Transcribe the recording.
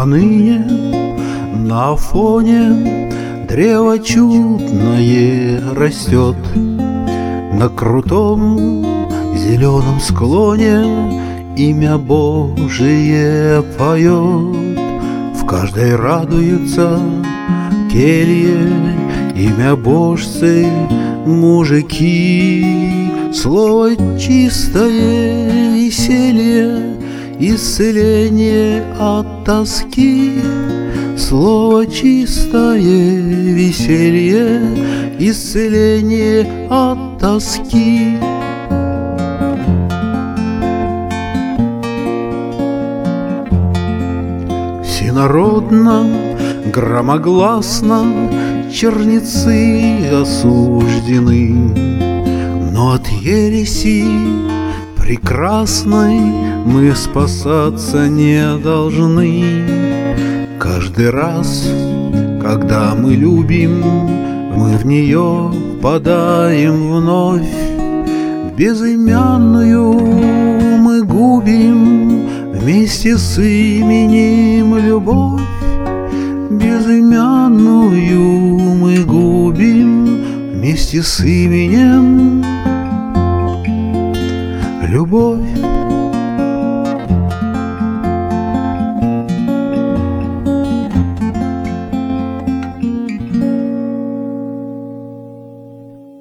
поныне на фоне древо чудное растет. На крутом зеленом склоне имя Божие поет. В каждой радуются келье, имя Божцы мужики. Слово чистое веселье, исцеление от тоски. Слово чистое веселье, исцеление от тоски. Всенародно, громогласно черницы осуждены, но от ереси прекрасной мы спасаться не должны. Каждый раз, когда мы любим, мы в нее впадаем вновь. Безымянную мы губим вместе с именем любовь. Безымянную мы губим вместе с именем любовь.